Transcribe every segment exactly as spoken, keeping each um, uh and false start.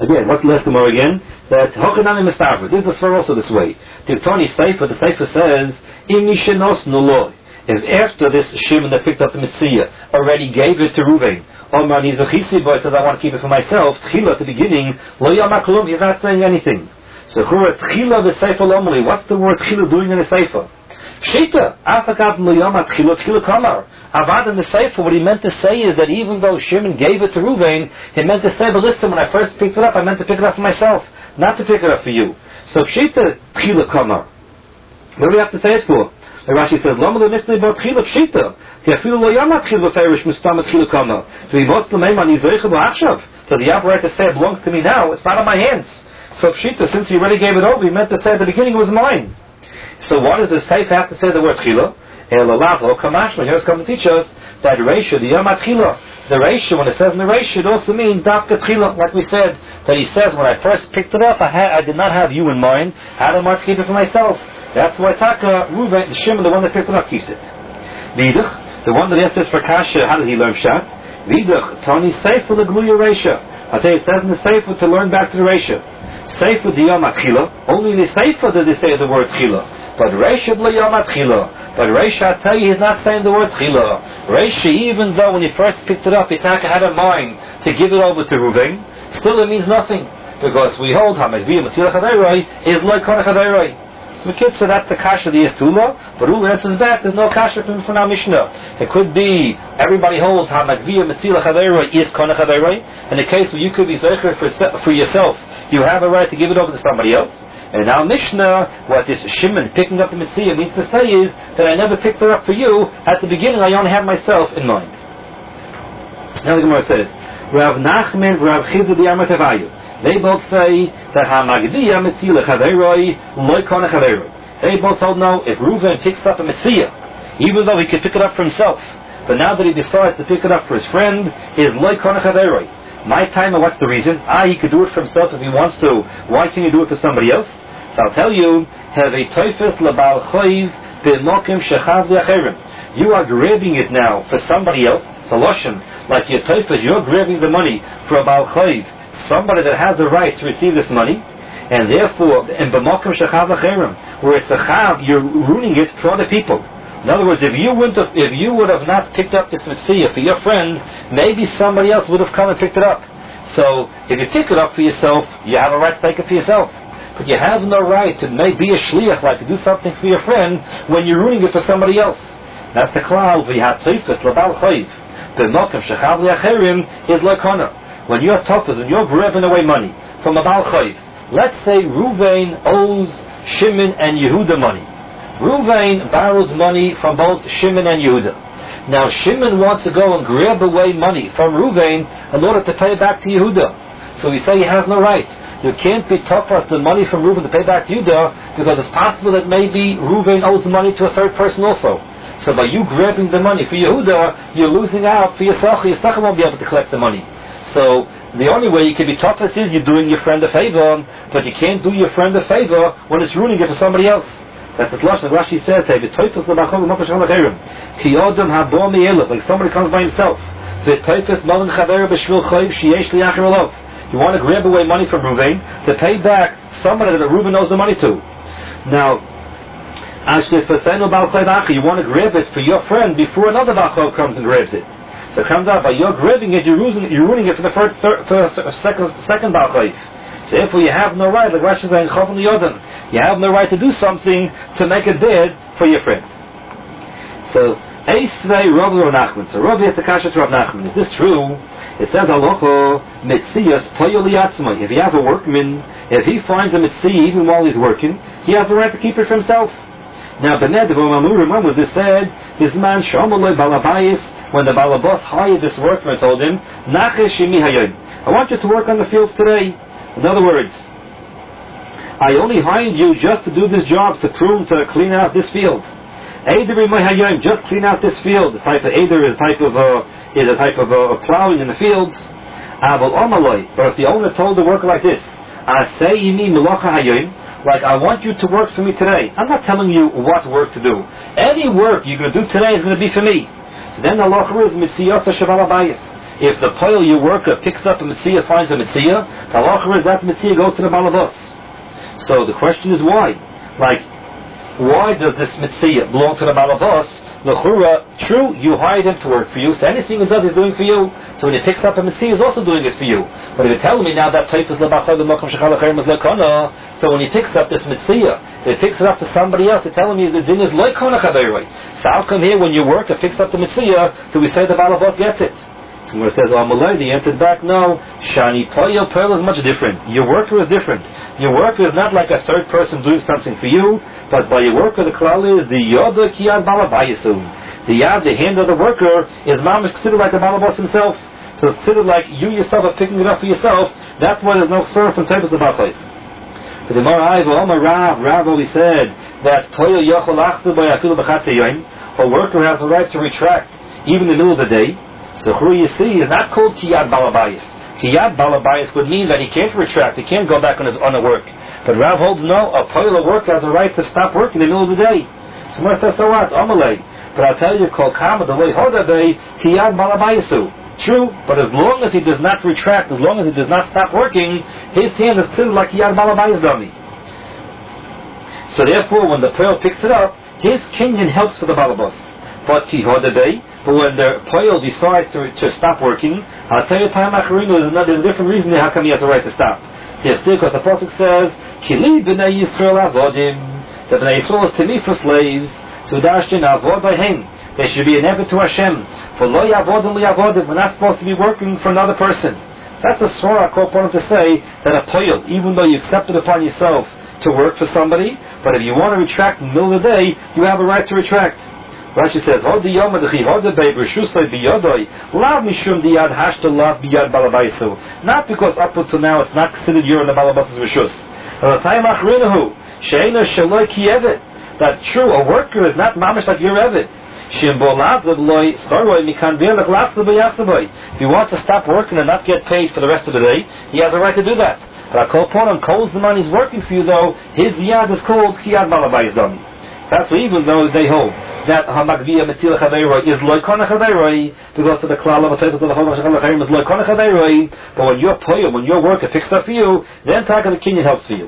Again, what's the lesson more again? That Hochanami Mustafa. This is the Svar also this way. Tiftoni Sefer, the Sefer says, Imi shenos nuloi. If after this Shimon that picked up the Mitzvah already gave it to Ruvain, Omar Nizachisi boy says, I want to keep it for myself, Tchila at the beginning, Lo Yamaklum, he's not saying anything. So Hura Tchila the Sefer Lomali, what's the word Tchila doing in the Sefer? Shita, Afakat Lo Yama Tchila, Tchila Kamar. Avad in the Sefer, what he meant to say is that even though Shimon gave it to Ruvain, he meant to say, but listen, when I first picked it up, I meant to pick it up for myself, not to pick it up for you. So Shita Tchila Kamar. What do we have to say it for? The Rashi says, Lama lo nisnei bo tchila pshita, ki afilu lo yama tchila b'ferish mustam tchila kama. So he wants to make money zoicha b'achshav. So the right to say it belongs to me now. It's not on my hands. So pshita, since he already gave it over, he meant to say at the beginning it was mine. So why does the Seif have to say the word tchila? El alavo kamashma. Here's come to teach us that Reisha, the yama tchila, the Reisha, when it says in the Reisha, it also means dafka tchila, like we said, that he says when I first picked it up, I had, I did not have you in mind. I had to keep it for myself. That's why Taka, Ruvain, the Shimon, the one that picked it up, keeps it. Vidach, the one that asked this for Kasha, how did he learn Pshat? Vidach, Tani Sefer L'Gluya Reisha. I tell you, it says in the Sefer to learn back to the Reisha. Sefer D'Yom Atchila. Only in the Sefer did they say the word Tchila. But Reisha D'Yom Atchila. But Reisha, I tell you, he's not saying the word Tchila. Reisha, even though when he first picked it up, he Taka had in mind to give it over to Ruvain, still it means nothing. Because we hold Hamad V'yim Matzila Chadeiroi is like Kona Chadeiroi. So the kid said that's the kasha the Yistula, but Ula answers back, there's no kasha from, from our Mishnah. It could be, everybody holds Hamadviya Metzila Chadeiroi is Kona Chadeiroi. In the case where you could be Zeicher for, for yourself, you have a right to give it over to somebody else. And now Mishnah, what this Shimon picking up the Metzia means to say is that I never picked it up for you. At the beginning I only had myself in mind. Now the Gemara says, Rav Nachman, Rav Chizah B'Yamar Tavayu. They both say that Hamagdiya Metzila Chadeiroi Loi Kona Chadeiroi. They both hold no, if Reuven picks up a Metzia, even though he could pick it up for himself, but now that he decides to pick it up for his friend, is Loi Kona Chadeiroi. My time, and what's the reason? Ah, he could do it for himself if he wants to. Why can't he do it for somebody else? So I'll tell you, have a Teufes Labal Choiv B'Mokim Shechav L'Acherim. You are grabbing it now for somebody else. It's a Loshen. Like your Teufes, you're grabbing the money for a Baal Choiv, somebody that has the right to receive this money, and therefore, in b'makom shechav l'cherim, where it's a chav, you're ruining it for other people. In other words, if you wouldn't have, if you would have not picked up this mitzvah for your friend, maybe somebody else would have come and picked it up. So, if you pick it up for yourself, you have a right to take it for yourself. But you have no right to make, be a shliach, like to do something for your friend, when you're ruining it for somebody else. That's the klal, v'yatzifus l'bal chayiv. B'makom shechav l'cherim is l'kona. When you're toughest and you're grabbing away money from a Baal Chayiv, let's say Ruvain owes Shimon and Yehuda money. Ruvain borrowed money from both Shimon and Yehuda. Now Shimon wants to go and grab away money from Ruvain in order to pay back to Yehuda. So we say he has no right. You can't be tougher the money from Ruvain to pay back to Yehuda, because it's possible that maybe Ruvain owes money to a third person also. So by you grabbing the money for Yehuda, you're losing out for Yisachar. Yisachar won't be able to collect the money. So the only way you can be toughest is you're doing your friend a favor, but you can't do your friend a favor when it's ruining it for somebody else. That's the Lashon. Rashi says, like somebody comes by himself. You want to grab away money from Reuven to pay back somebody that Reuven owes the money to. Now, you want to grab it for your friend before another Bachov comes and grabs it. So it comes out by you're grabbing it, you're ruining, you're ruining it for the first, third, first second, second Baal Chayiv. So therefore you have no right, like Rashi saying, Chav Yodam, you have no right to do something to make it bad for your friend. So, Eisvei Rav Nachman. So Rav has the kasha to Rav Nachman. Is this true? It says, Alocho, Metzias Poyo Liatzma. If you have a workman, if he finds a Metzi even while he's working, he has the right to keep it for himself. Now, Bened V'Mamurim, when was this said? His man Shomaloi Balabayis, when the Balabas hired this workman, told him, Nachesh Shemi Hayoim, I want you to work on the fields today. In other words, I only hired you just to do this job, to prune, to clean out this field. Eider Hayoim, just clean out this field. The type of Eider is a type of uh, is a type of uh, plowing in the fields. Aval Omaloi, but if the owner told the worker like this, Asei Imi Melacha Hayoim, like, I want you to work for me today. I'm not telling you what work to do. Any work you're going to do today is going to be for me. So then the law is Mitziyos Shaval Abayis. If the poil, your worker, picks up a mitzvah, finds a mitzvah, the halacha is that mitzvah goes to the balabas. So the question is why? Like, why does this mitzvah belong to the balabas? L'chura, true, you hired him to work for you, so anything he does he's doing for you. So when he picks up a mitzvah, he's also doing it for you. But if you're telling me now that type is lebachai b'mokum shechal acherim is lekona, so when he picks up this mitzvah, if he picks it up to somebody else, you're telling me the din is lekona chaveroi. So how come here when your worker picks up the mitzvah, do we say the balabas gets it? So when it says Amalai, the answer back, no. Shani poyo poyo is much different. Your worker is different. Your worker is not like a third person doing something for you, but by your worker the klal is the yoda kiyad balabayisu. The yad, the hand of the worker, is mamish considered like the balabas himself. So it's considered like you yourself are picking it up for yourself. That's why there's no surf and type of the balabas. But the Marav, Omar Rav, Rav always said that poyo yochol achzu by afilu b'chatzayoyim. A worker has a right to retract even in the middle of the day. So who you see is not called kiyad balabayis. Kiyad balabayis would mean that he can't retract, he can't go back on his on the work. But Rav holds no, a poil worker has a right to stop working in the middle of the day. So when says so what? Amalei. But I'll tell you, called kama the way hodaday kiyad balabayisu. True, but as long as he does not retract, as long as he does not stop working, his hand is still like kiyad balabayis dummy. So therefore, when the poil picks it up, his kinyan helps for the balabas. But ki hodaday. But when the poil decides to, to stop working, I'll tell you, time acharinu, there's a different reason how come he has the right to stop. There's still because the pasuk says, "Kili b'nei Yisrael avodim." The b'nei Yisrael is to me for slaves. So dashtin avod by him. They should be an effort to Hashem. For lo yavodim li avodim. We're not supposed to be working for another person. That's a swara I call upon him to say that a poil, even though you accept it upon yourself to work for somebody, but if you want to retract in the middle of the day, you have a right to retract. Rashi says, "Hod the yom adchi, hod the babe, reshusay biyadoi, lav mishum diyad hashta lav biyad balabaisu." Not because up until now it's not considered you're in the balabas's reshus. Alatayim achrinuhu, sheina shaloi kiyevet. That true, a worker is not mamish like your evet. Shim bolazad loy staroi mikan bielach lachsa b'yachsaboy. If he wants to stop working and not get paid for the rest of the day, he has a right to do that. But I call upon him, calls the money he's working for you though, his yad is called kiyad balabais dami. That's why even though they hold that Hamagvia Metzila Chaveiroi is Loikona Chaveiroi, because of the Klal of the Tefus of the Chol Chaveiroi is Loikona Chaveiroi, but when your poyo, when your worker picks up for you, then Taka the Kinyan helps for you.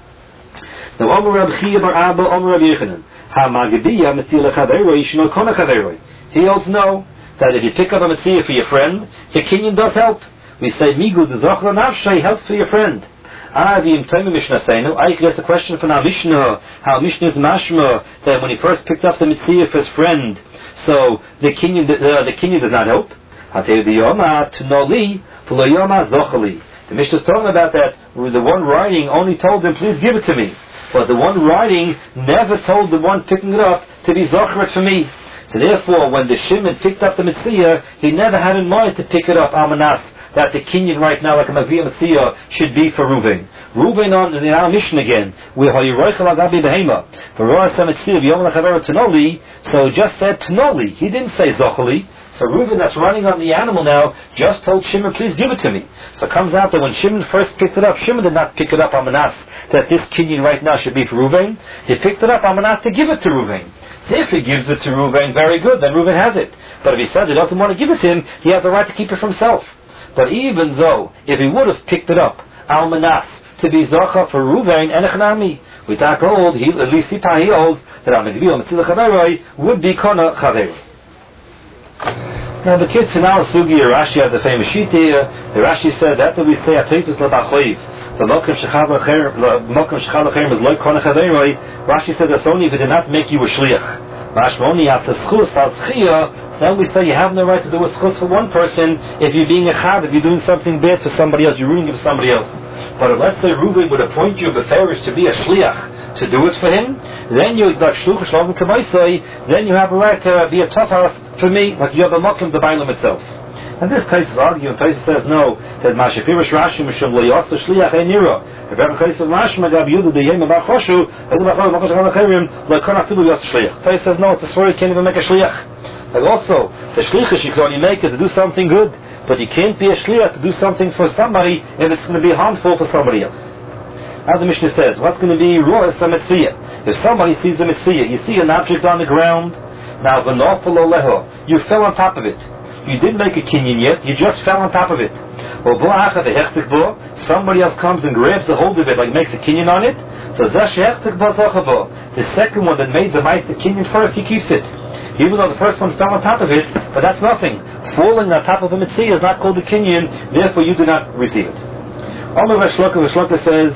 Now, Omer Rab Chia Bar Abba, Omer Rab Yechanan, Hamagvia Metzila Chaveiroi, Shinoikona Chaveiroi. He also know that if you pick up a Metzia for your friend, the Kinyan does help. We say, Migu the Zochra Nafshay helps for your friend. Ah, the Imtayim Mishnah Seinu. I guess the question from our Mishnah, how Mishnah is mashma, that when he first picked up the mitzvah for his friend, so the kinyan, uh, the kinyan does not help. I'll tell you the Yoma, Tunoli, Fulo Yoma Zochali. The Mishnah is talking about that, where the one writing only told him, please give it to me. But the one writing never told the one picking it up to be Zochret for me. So therefore, when the Shimon picked up the mitzvah, he never had in mind to pick it up, Almanas. That the kinyan right now, like a Maviyah Mitzvah, should be for Ruvain. Ruvain on in our mission again, where Hayiroichel Agabi Behema, for Roa Samitzir, Yom Lachavera Tanoli, so it just said Tanoli. He didn't say Zochali. So Reuven, that's running on the animal now, just told Shimon, please give it to me. So it comes out that when Shimon first picked it up, Shimon did not pick it up on Manas, that this kinyan right now should be for Reuven. He picked it up on Manas to give it to Reuven. So if he gives it to Reuven, very good, then Reuven has it. But if he says he doesn't want to give it to him, he has the right to keep it for himself. But even though, if he would have picked it up, Almanas, to be Zocha for Ruvain and Echnami, we talk hold, he, at least he holds, that Amagvil Metzila Chaveroi would be Kona Chaveroi. Now the kids in our Sugi, Rashi has a famous sheet here. The Rashi said, after we say, Atayfus Labachoiv, the Mokim Shechal Lechem is like Kona Chaveroi, Rashi said, that's only if it did not make you a Shliach. Mashmoni after schus al schia, then we say you have no right to do a schus for one person if you're being a chad, if you're doing something bad for somebody else, you're ruining it for somebody else. But if, let's say Reuven would appoint you beferish to be a shliach to do it for him, then you like shluch shalom kamaisai, then you have a right to be a tafas for me, like you have a makim the bailam itself. And this case is arguing. Taisa says no, that Mashafirish Rashi Mishum Lo Yasa Shliach Einira. If every case of Rashi Magab Yudu the Yem Abach Choshu, Edubachol Makosh Halachirim, Lo Kana Filu Yasa Shliach. Taisa says no, it's a story you can't even make a Shliach. Like also, the Shliach you can only make is to do something good, but you can't be a Shliach to do something for somebody if it's going to be harmful for somebody else. As the Mishnah says, what's going to be Roas HaMetziyah? If somebody sees a Metziyah, you see an object on the ground, now V'nofel Oleho, you fell on top of it. you didn't make a kinyan yet, you just fell on top of it. Somebody else comes and grabs a hold of it, like makes a kinyan on it. So the second one that made the Meister kinyan first, he keeps it. Even though the first one fell on top of it, but that's nothing. Falling on top of a mitzvah is not called a kinyan, therefore you do not receive it. Omer Vashloka, Vashloka says,